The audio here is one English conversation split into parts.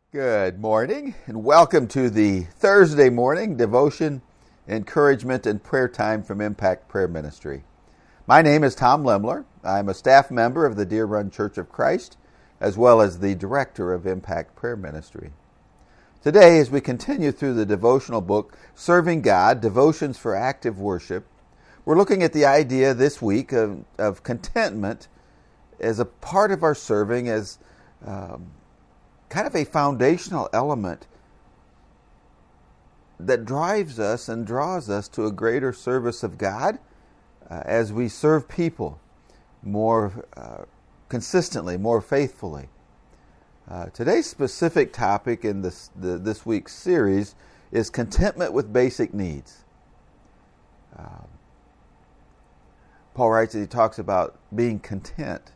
Good morning, and welcome to the Thursday morning devotion, encouragement, and prayer time from Impact Prayer Ministry. My name is Tom Lemler. I'm a staff member of the Deer Run Church of Christ, as well as the director of Impact Prayer Ministry. Today, as we continue through the devotional book, Serving God, Devotions for Active Worship, we're looking at the idea this week of contentment as a part of our serving, as kind of a foundational element that drives us and draws us to a greater service of God as we serve people more consistently, more faithfully. Today's specific topic in this week's series is contentment with basic needs. Paul writes that he talks about being content.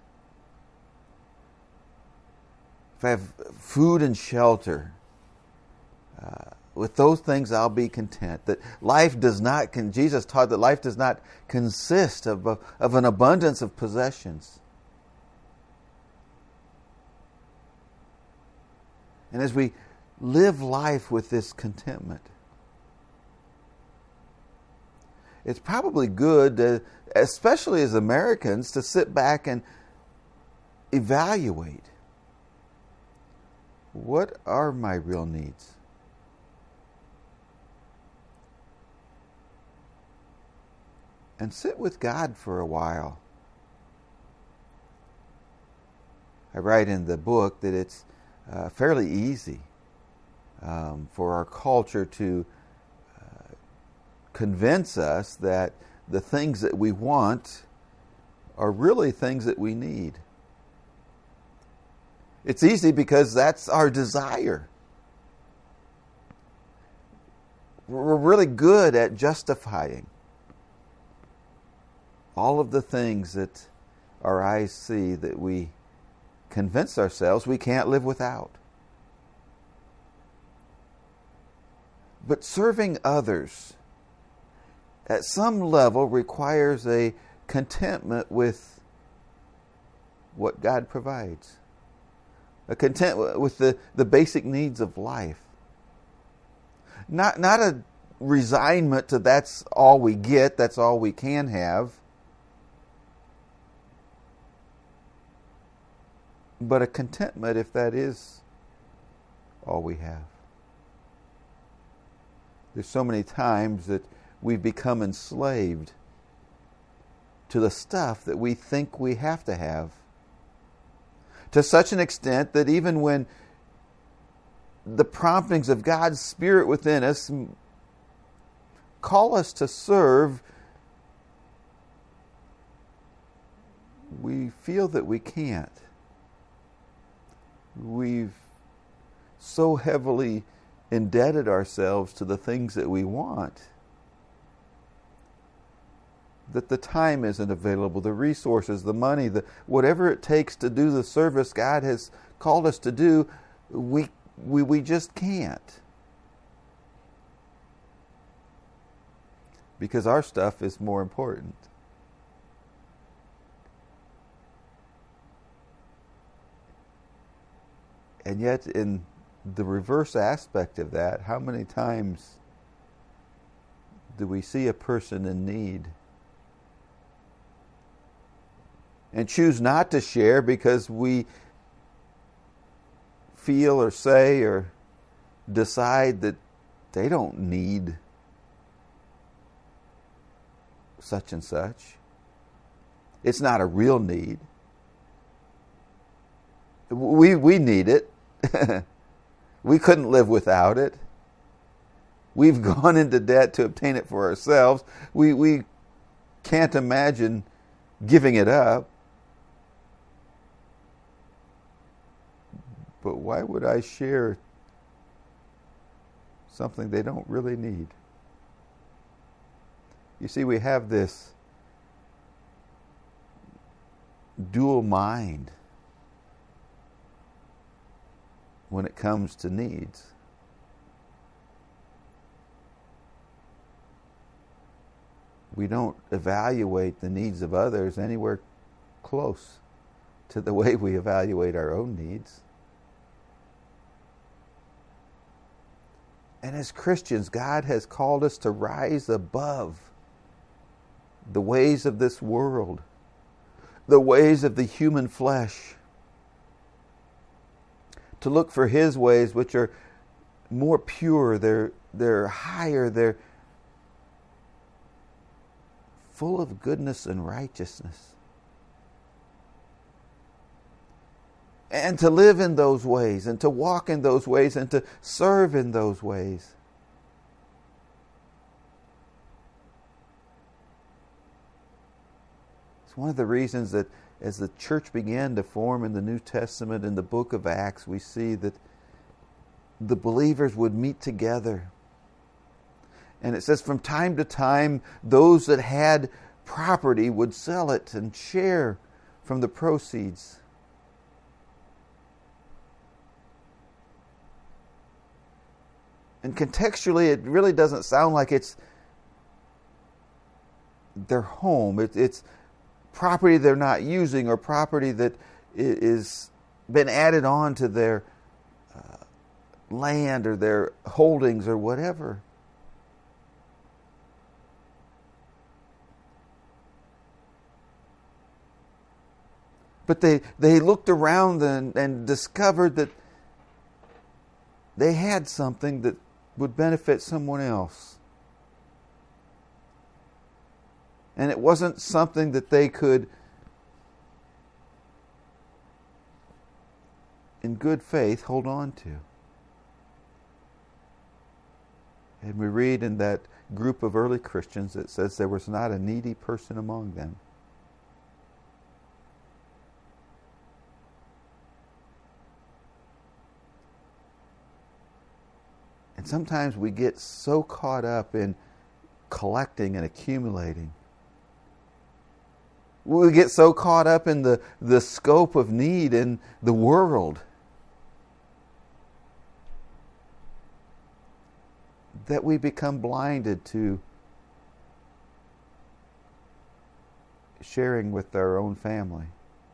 If I have food and shelter, with those things I'll be content. That life does not, Jesus taught that life does not consist of an abundance of possessions. And as we live life with this contentment, it's probably good, especially as Americans, to sit back and evaluate. What are my real needs? And sit with God for a while. I write in the book that it's fairly easy for our culture to convince us that the things that we want are really things that we need. It's easy because that's our desire. We're really good at justifying all of the things that our eyes see that we convince ourselves we can't live without. But serving others at some level requires a contentment with what God provides. A content with the basic needs of life. Not a resignment to that's all we get, that's all we can have. But a contentment if that is all we have. There's so many times that we've become enslaved to the stuff that we think we have to have. To such an extent that even when the promptings of God's Spirit within us call us to serve, we feel that we can't. We've so heavily indebted ourselves to the things that we want that the time isn't available, the resources, the money, whatever it takes to do the service God has called us to do, we just can't. Because our stuff is more important. And yet, in the reverse aspect of that, how many times do we see a person in need and choose not to share because we feel or say or decide that they don't need such and such? It's not a real need. We need it. We couldn't live without it. We've gone into debt to obtain it for ourselves. We can't imagine giving it up. But why would I share something they don't really need? You see, we have this dual mind when it comes to needs. We don't evaluate the needs of others anywhere close to the way we evaluate our own needs. And as Christians, God has called us to rise above the ways of this world, the ways of the human flesh, to look for His ways, which are more pure, they're higher, they're full of goodness and righteousness. And to live in those ways, and to walk in those ways, and to serve in those ways. It's one of the reasons that as the church began to form in the New Testament, in the book of Acts, we see that the believers would meet together. And it says from time to time, those that had property would sell it and share from the proceeds. And contextually, it really doesn't sound like it's their home. It's property they're not using, or property that is been added on to their land or their holdings or whatever. But they looked around and discovered that they had something that would benefit someone else. And it wasn't something that they could, in good faith, hold on to. And we read in that group of early Christians, it says there was not a needy person among them. And sometimes we get so caught up in collecting and accumulating. We get so caught up in the scope of need in the world that we become blinded to sharing with our own family,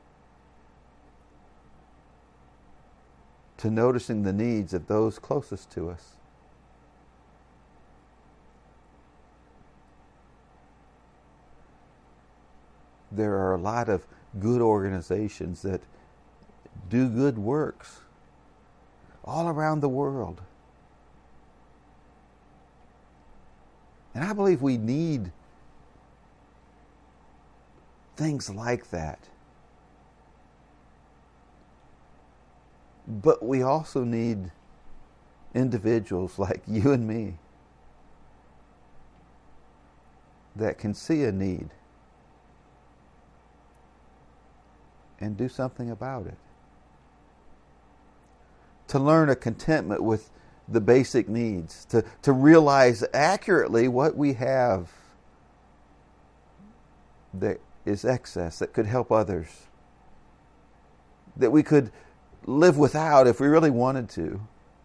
to noticing the needs of those closest to us. There are a lot of good organizations that do good works all around the world. And I believe we need things like that. But we also need individuals like you and me that can see a need and do something about it. To learn a contentment with the basic needs. To realize accurately what we have that is excess, that could help others. That we could live without if we really wanted to.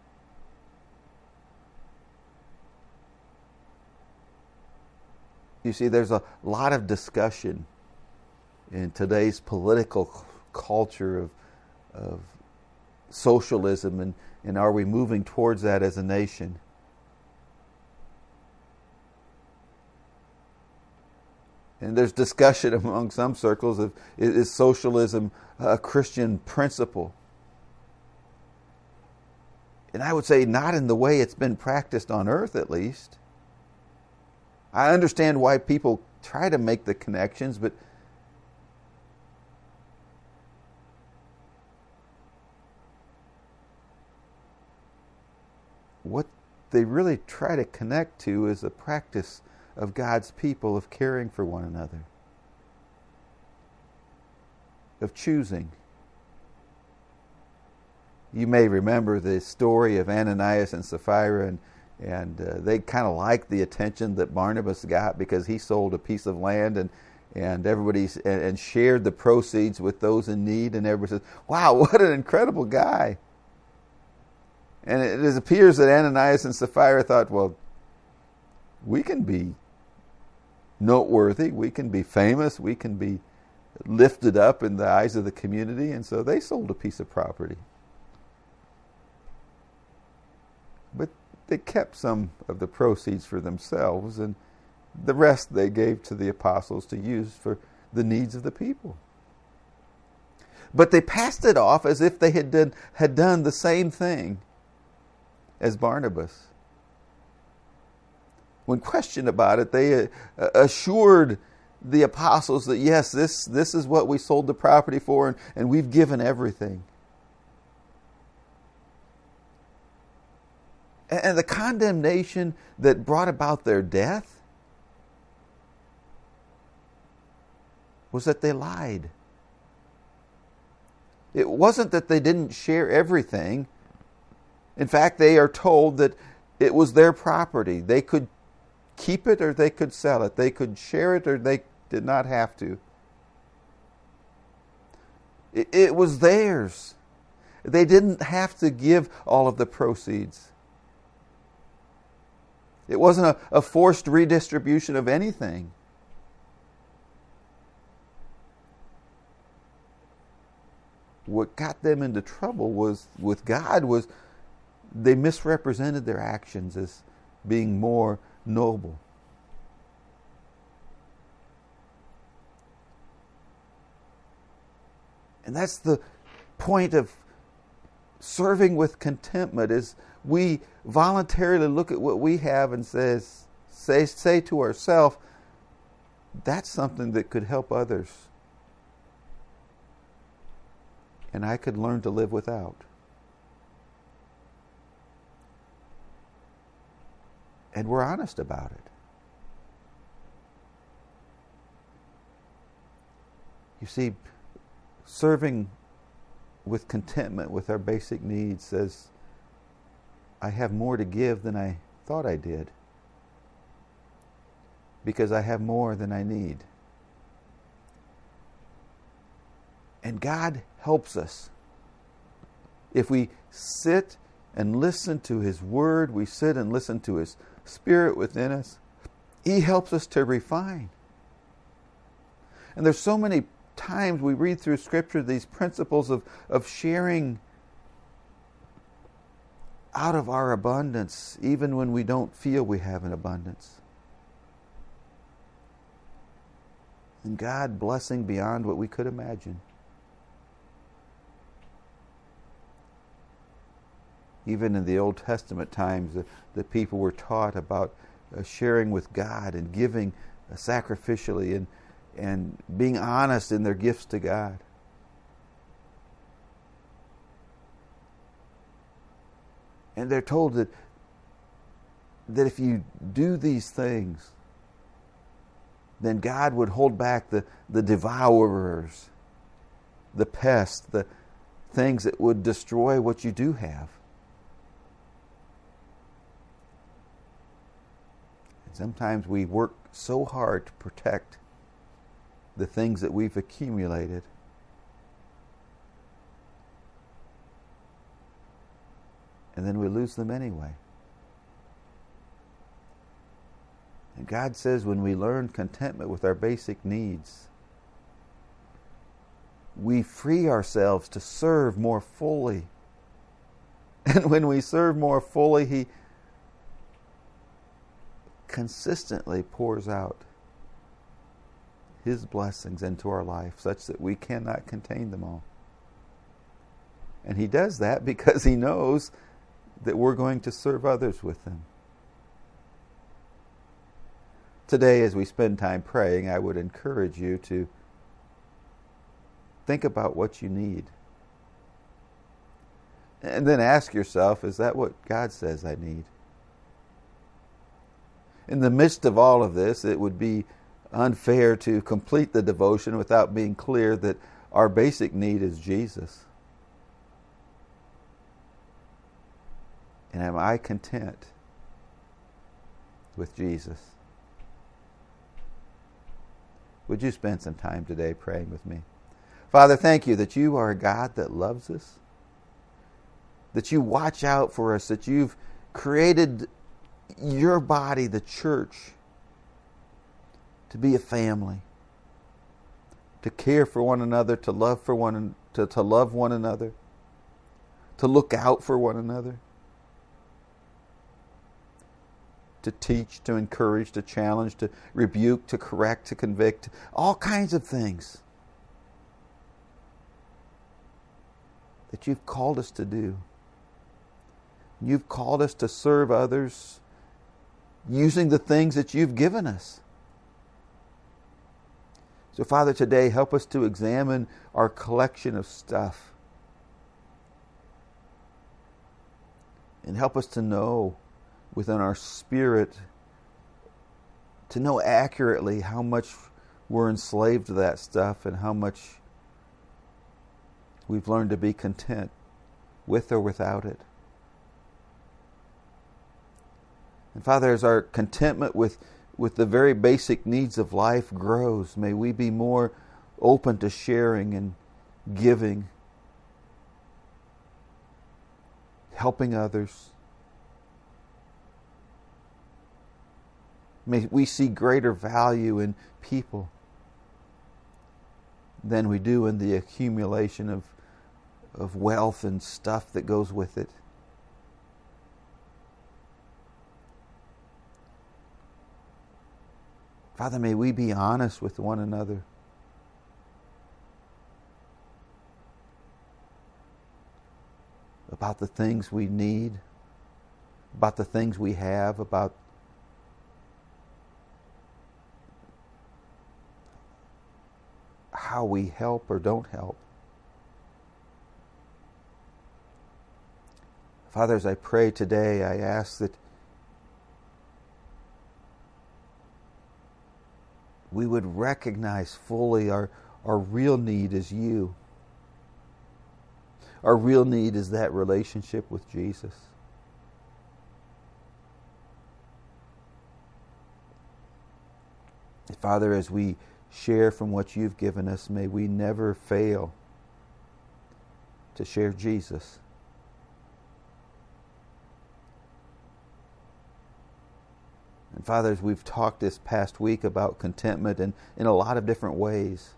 You see, there's a lot of discussion in today's political culture of socialism, and are we moving towards that as a nation? And there's discussion among some circles of, is socialism a Christian principle? And I would say not in the way it's been practiced on earth, at least. I understand why people try to make the connections, but what they really try to connect to is a practice of God's people of caring for one another, of choosing. You may remember the story of Ananias and Sapphira, and they kind of liked the attention that Barnabas got because he sold a piece of land and everybody and shared the proceeds with those in need, and everybody says, "Wow, what an incredible guy!" And it appears that Ananias and Sapphira thought, well, we can be noteworthy, we can be famous, we can be lifted up in the eyes of the community, and so they sold a piece of property. But they kept some of the proceeds for themselves, and the rest they gave to the apostles to use for the needs of the people. But they passed it off as if they had done the same thing as Barnabas. When questioned about it, they assured the apostles that yes, this is what we sold the property for, and we've given everything. And the condemnation that brought about their death was that they lied. It wasn't that they didn't share everything. In fact, they are told that it was their property. They could keep it or they could sell it. They could share it or they did not have to. It was theirs. They didn't have to give all of the proceeds. It wasn't a forced redistribution of anything. What got them into trouble with God was they misrepresented their actions as being more noble. And that's the point of serving with contentment, is we voluntarily look at what we have and say to ourselves, that's something that could help others. And I could learn to live without. And we're honest about it. You see, serving with contentment with our basic needs says, I have more to give than I thought I did, because I have more than I need. And God helps us. If we sit and listen to His Word, we sit and listen to His Spirit within us, He helps us to refine. And there's so many times we read through Scripture these principles of sharing out of our abundance, even when we don't feel we have an abundance. And God blessing beyond what we could imagine. Even in the Old Testament times, the people were taught about sharing with God and giving sacrificially and being honest in their gifts to God. And they're told that if you do these things, then God would hold back the devourers, the pests, the things that would destroy what you do have. Sometimes we work so hard to protect the things that we've accumulated. And then we lose them anyway. And God says when we learn contentment with our basic needs, we free ourselves to serve more fully. And when we serve more fully, He consistently pours out His blessings into our life such that we cannot contain them all. And He does that because He knows that we're going to serve others with them. Today, as we spend time praying, I would encourage you to think about what you need. And then ask yourself, is that what God says I need? In the midst of all of this, it would be unfair to complete the devotion without being clear that our basic need is Jesus. And am I content with Jesus? Would you spend some time today praying with me? Father, thank you that you are a God that loves us, that you watch out for us, that you've created your body, the church, to be a family, to care for one another, to love love one another, to look out for one another. to teach, to encourage, to challenge, to rebuke, to correct, to convict, all kinds of things that you've called us to do. You've called us to serve others using the things that you've given us. So, Father, today help us to examine our collection of stuff. And help us to know within our spirit, to know accurately how much we're enslaved to that stuff and how much we've learned to be content with or without it. And Father, as our contentment with the very basic needs of life grows, may we be more open to sharing and giving, helping others. May we see greater value in people than we do in the accumulation of wealth and stuff that goes with it. Father, may we be honest with one another. About the things we need, about the things we have, about how we help or don't help. Father, as I pray today, I ask that we would recognize fully our real need is you. Our real need is that relationship with Jesus. Father, as we share from what you've given us, may we never fail to share Jesus. And Father, as we've talked this past week about contentment and in a lot of different ways,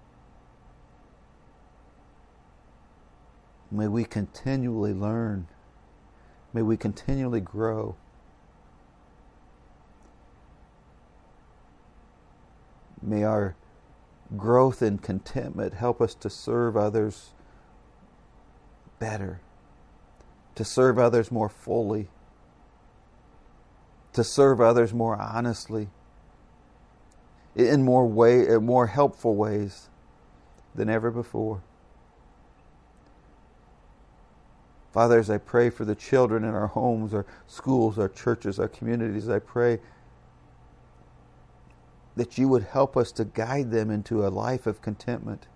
may we continually learn. May we continually grow. May our growth in contentment help us to serve others better, to serve others more fully, to serve others more honestly, in more helpful ways than ever before. Father, as I pray for the children in our homes, our schools, our churches, our communities, I pray that you would help us to guide them into a life of contentment.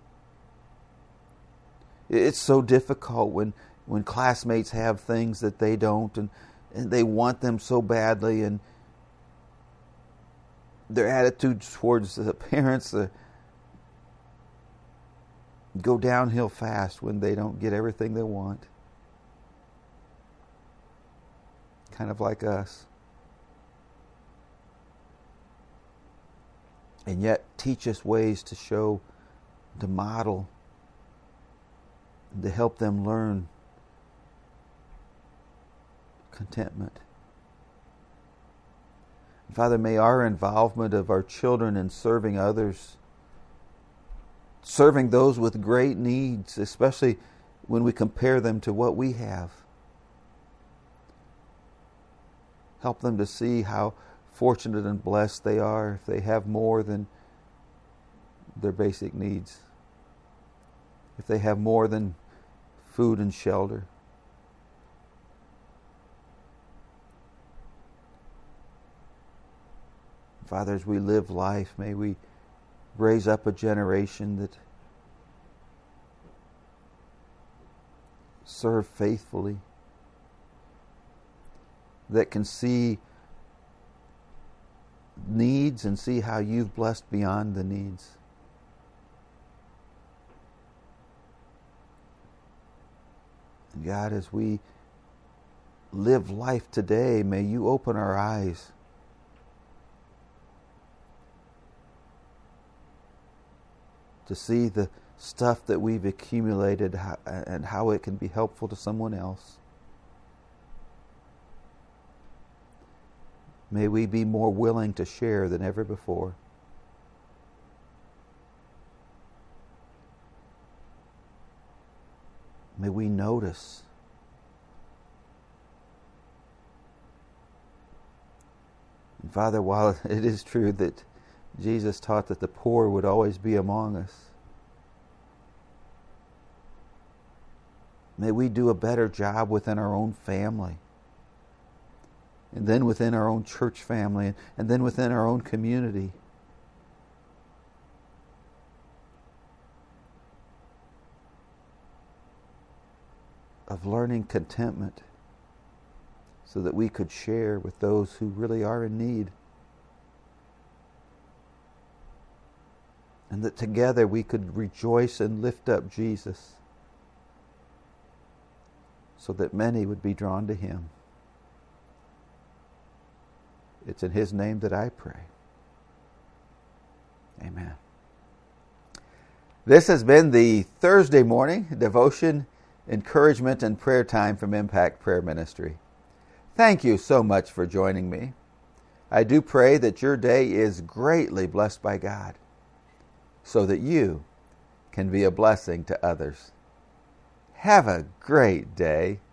It's so difficult when classmates have things that they don't, and they want them so badly, and their attitudes towards the parents go downhill fast when they don't get everything they want. Kind of like us. And yet teach us ways to show, to model, to help them learn contentment. Father, may our involvement of our children in serving others, serving those with great needs, especially when we compare them to what we have, help them to see how fortunate and blessed they are if they have more than their basic needs, if they have more than food and shelter. Father, as we live life, may we raise up a generation that serve faithfully, that can see needs and see how you've blessed beyond the needs. And God, as we live life today, may you open our eyes to see the stuff that we've accumulated and how it can be helpful to someone else. May we be more willing to share than ever before. May we notice and Father, while it is true that Jesus taught that the poor would always be among us, may we do a better job within our own family, and then within our own church family, and then within our own community. Of learning contentment so that we could share with those who really are in need. And that together we could rejoice and lift up Jesus so that many would be drawn to Him. It's in His name that I pray. Amen. This has been the Thursday morning devotion, encouragement, and prayer time from Impact Prayer Ministry. Thank you so much for joining me. I do pray that your day is greatly blessed by God so that you can be a blessing to others. Have a great day.